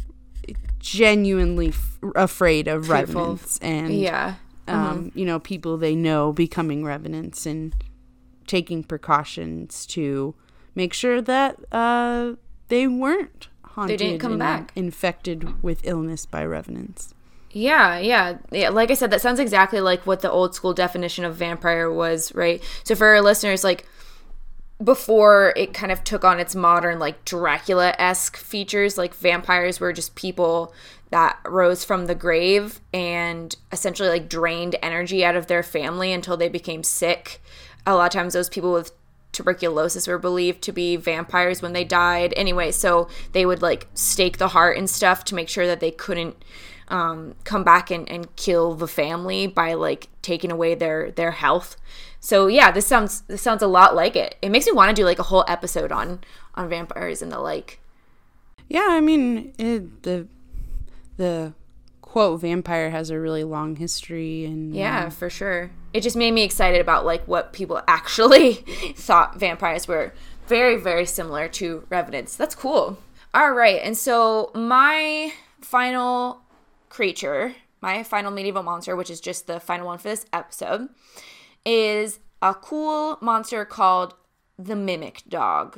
genuinely f- afraid of Fearful. revenants, and Yeah. um, Mm-hmm. you know, people they know becoming revenants and taking precautions to make sure that uh, they weren't haunted They didn't come and back. infected with illness by revenants. Yeah, yeah, yeah. Like I said, that sounds exactly like what the old school definition of vampire was, right? So for our listeners, like, before it kind of took on its modern, like, Dracula-esque features, like, vampires were just people that rose from the grave and essentially, like, drained energy out of their family until they became sick. A lot of times those people with tuberculosis were believed to be vampires when they died. Anyway, so they would, like, stake the heart and stuff to make sure that they couldn't um, come back and, and kill the family by, like, taking away their, their health. So yeah, this sounds this sounds a lot like it. It makes me want to do, like, a whole episode on, on vampires and the like. Yeah, I mean, it, the the quote vampire has a really long history, and Yeah, for sure. It just made me excited about, like, what people actually thought vampires were. Very, very similar to revenants. That's cool. All right, and so my final creature, my final medieval monster, which is just the final one for this episode, is a cool monster called the Mimic Dog.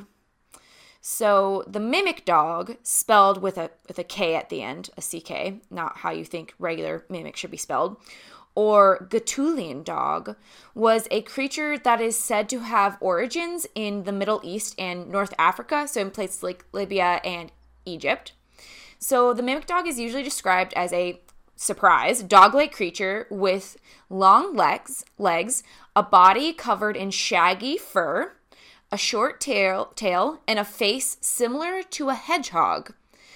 So the Mimic Dog, spelled with a with a K at the end, a C K, not how you think regular mimic should be spelled, or Gaetulian dog, was a creature that is said to have origins in the Middle East and North Africa, so in places like Libya and Egypt. So the Mimic Dog is usually described as a, surprise, dog-like creature with long legs, legs, a body covered in shaggy fur, a short tail, tail, and a face similar to a hedgehog.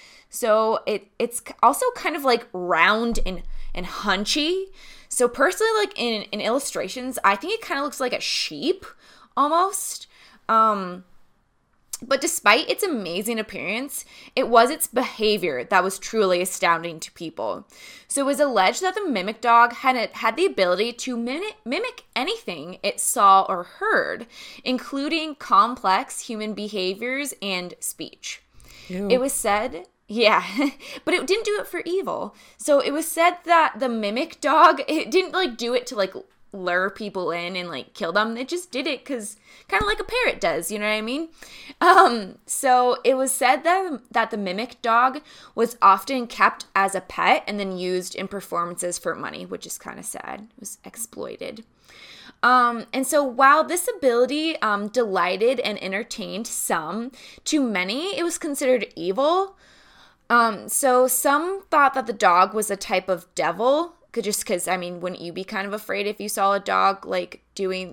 So it it's also kind of, like, round and, and hunchy. So personally, like, in, in illustrations, I think it kind of looks like a sheep almost. Um, but despite its amazing appearance, it was its behavior that was truly astounding to people. So it was alleged that the Mimic Dog had, had the ability to mimic, mimic anything it saw or heard, including complex human behaviors and speech. Ew. It was said... Yeah, but it didn't do it for evil. So it was said that the Mimic Dog, it didn't, like, do it to, like, lure people in and, like, kill them. It just did it because kind of like a parrot does, you know what I mean? Um, so it was said that, that the Mimic Dog was often kept as a pet and then used in performances for money, which is kind of sad. It was exploited. Um, and so while this ability um, delighted and entertained some, to many it was considered evil. Um, so some thought that the dog was a type of devil, could just because, I mean, wouldn't you be kind of afraid if you saw a dog, like, doing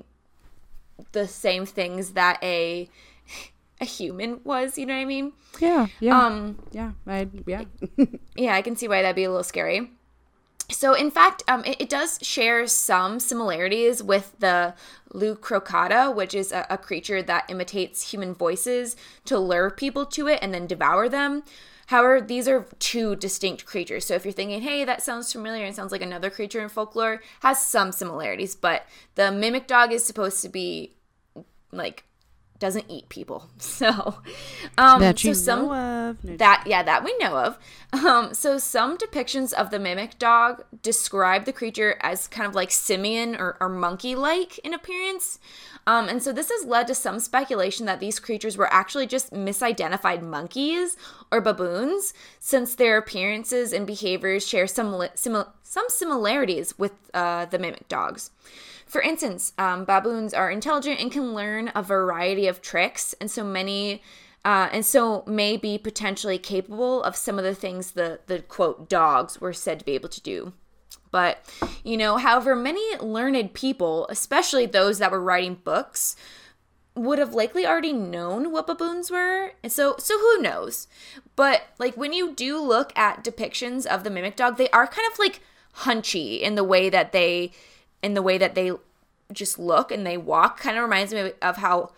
the same things that a a human was, you know what I mean? Yeah, yeah, Um, yeah, I, yeah. yeah, I can see why that'd be a little scary. So, in fact, um, it, it does share some similarities with the Lucrocata, which is a, a creature that imitates human voices to lure people to it and then devour them. However, these are two distinct creatures. So if you're thinking, hey, that sounds familiar and sounds like another creature in folklore, has some similarities. But the Mimic Dog is supposed to be like doesn't eat people. So, um, that you so some, know of. No, that, yeah, that we know of. Um, so some depictions of the mimic dog describe the creature as kind of like simian or, or monkey-like in appearance. Um, and so this has led to some speculation that these creatures were actually just misidentified monkeys or baboons, since their appearances and behaviors share some li- simil- some similarities with uh, the mimic dogs. For instance, um, baboons are intelligent and can learn a variety of tricks, and so many, uh, and so may be potentially capable of some of the things the the quote dogs were said to be able to do. But, you know, however, many learned people, especially those that were writing books, would have likely already known what baboons were. And so, so who knows? But, like, when you do look at depictions of the mimic dog, they are kind of, like, hunchy in the way that they, in the way that they just look and they walk. Kind of reminds me of how,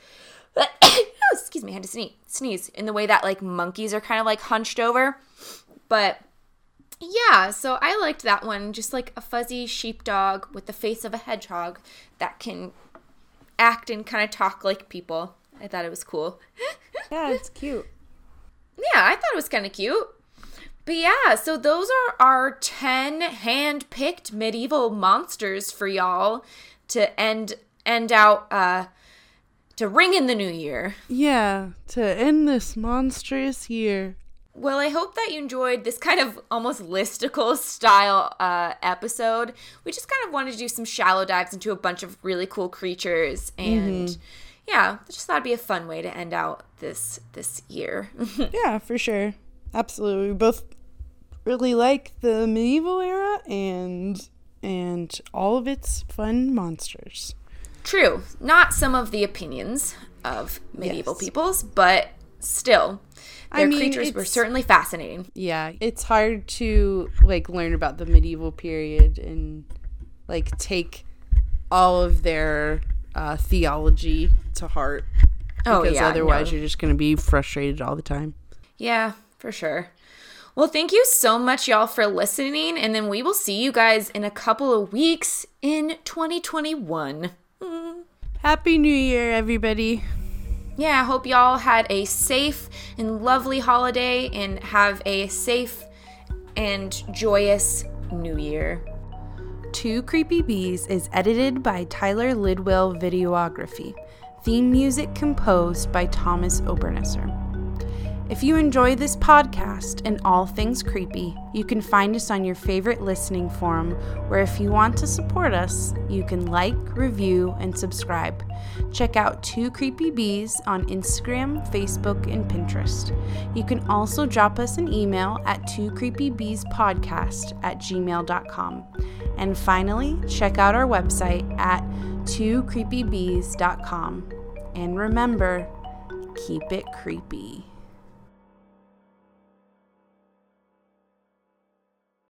oh, excuse me, I had to sneeze, sneeze, in the way that, like, monkeys are kind of, like, hunched over. But yeah, so I liked that one. Just like a fuzzy sheepdog with the face of a hedgehog that can act and kind of talk like people. I thought it was cool. Yeah, it's cute. Yeah, I thought it was kind of cute. But yeah, so those are our ten hand-picked medieval monsters for y'all to end end out, uh, to ring in the new year. Yeah, to end this monstrous year. Well, I hope that you enjoyed this kind of almost listicle style uh, episode. We just kind of wanted to do some shallow dives into a bunch of really cool creatures. And mm-hmm. yeah, I just thought it'd be a fun way to end out this this year. Yeah, for sure. Absolutely. We both really like the medieval era and and all of its fun monsters. True. Not some of the opinions of medieval yes. peoples, but still. Their I mean, creatures were certainly fascinating. Yeah, it's hard to, like, learn about the medieval period and, like, take all of their uh, theology to heart. Oh, because yeah. otherwise no. you're just going to be frustrated all the time. Yeah, for sure. Well, thank you so much, y'all, for listening. And then we will see you guys in a couple of weeks in twenty twenty-one. Mm. Happy New Year, everybody. Yeah, I hope y'all had a safe and lovely holiday and have a safe and joyous new year. Two Creepy Bees is edited by Tyler Lidwell Videography. Theme music composed by Thomas Obernesser. If you enjoy this podcast and all things creepy, you can find us on your favorite listening forum, where if you want to support us, you can like, review, and subscribe. Check out Two Creepy Bees on Instagram, Facebook, and Pinterest. You can also drop us an email at two creepy bees podcast at gmail dot com. And finally, check out our website at two creepy bees dot com. And remember, keep it creepy.